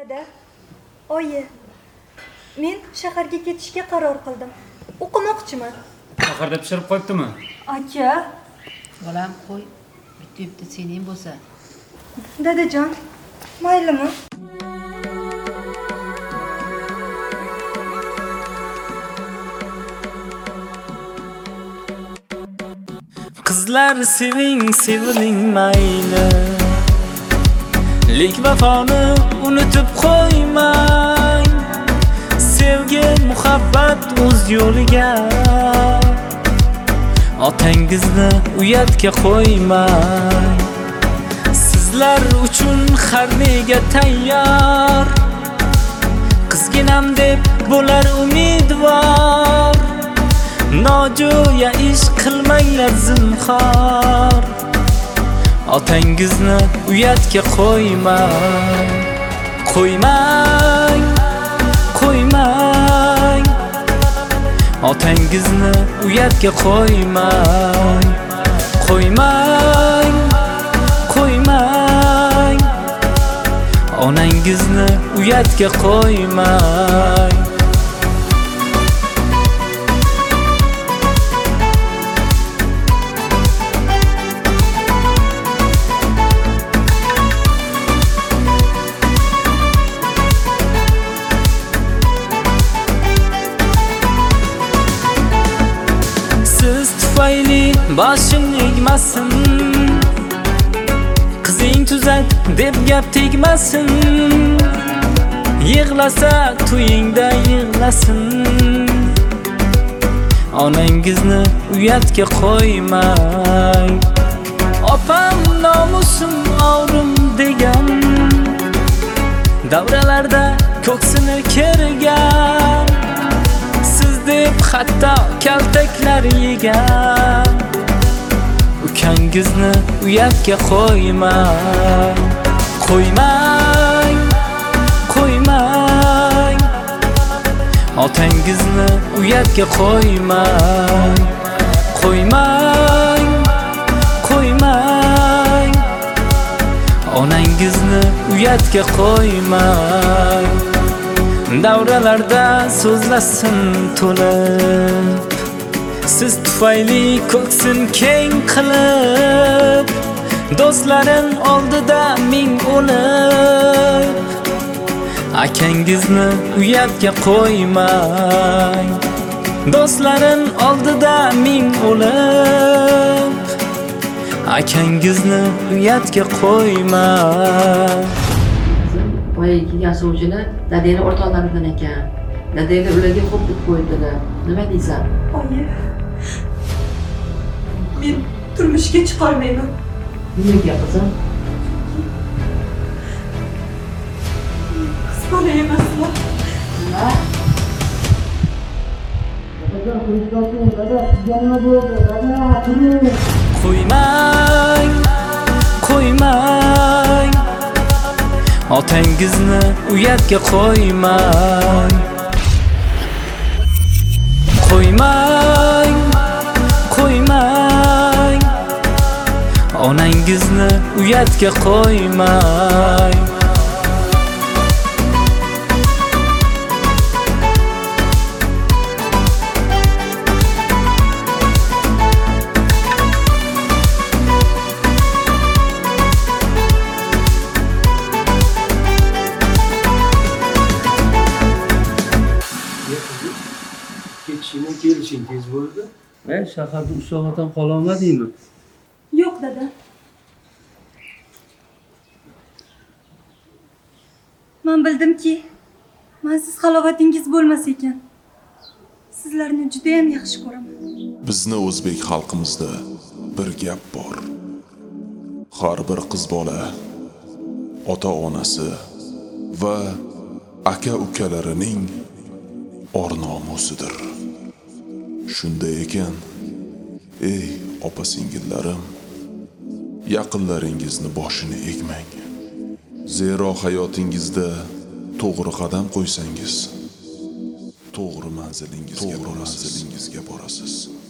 Dada, oyi, men shaharga ketishga qaror qildim. O'qimoqchiman. Shaharda pishirib qo'yibdimi? Aka, Bolam qo'y, bitta sening bo'lsa. dadajon, maylimi? Qizlar seving, seviling mayli. Lek vafoni unutib qo'ymang. Sevgi, muhabbat o'z yo'liga. Otangizni uyatga qo'ymang. Sizlar uchun har nega tayyor. Qizginam deb bo'lar umidvor. Nojo'ya ish qilmanglar zinhor. Otangizni uyatga qo'ymang. Qo'ymang, qo'ymang. Otangizni uyatga qo'ymang. Qo'ymang, qo'ymang. Onangizni uyatga qo'ymang. Boshing egmasin, qizing tuzat deb gap tegmasin. Yig'lasa to'yingda yig'lasin. Onangizni uyatga qo'ymang. Opam nomusim og'rim degan, davralarda ko'ksini kergan. Siz deb hatto kaltaklar yegan. Ukangizni uyatga qo'ymang. Qo'ymang, qo'ymang. Otangizni uyatga qo'ymang. Qo'ymang, qo'ymang. Onangizni uyatga qo'ymang. Davralarda so'zlasin to'lib, siz tufayli ko'ksin keng qilib. Do'stlarin oldida ming o'lib. Akangizni uyatga qo'ymang. Do'stlarin oldida ming o'lib. Akangizni uyatga qo'ymang. Boyagi kelgan sovchilar dadangni o'rtoqlaridan ekan. Dadangni ularga xo'p deb qo'ydilar. Nima deysan? Oyi, men turmushga chiqolmayman. Nega qizim? Qiz bola emasman. Nima? Qo'ymang, qo'ymang. Otangizni uyatga qo'ymang. Qo'ymang, qo'ymang. Onangizni uyatga qo'ymang. Ketishingdan kelishing tez bo'ldi. Shaharda ushoqdan qololmadingmi? Yo'q, dada. Men bildimki, men siz halovatingiz bo'lmas ekan. Sizlarni juda ham yaxshi ko'raman. Bizni o'zbek xalqimizda bir gap bor. Har bir qiz bola ota-onasi va aka-ukalarining or-nomusidir. Shunday ekan, ey opa-singillarim, yaqinlaringizni boshini egmang. Zero hayotingizda to'g'ri qadam qo'ysangiz, to'g'ri manzilingizga borasiz.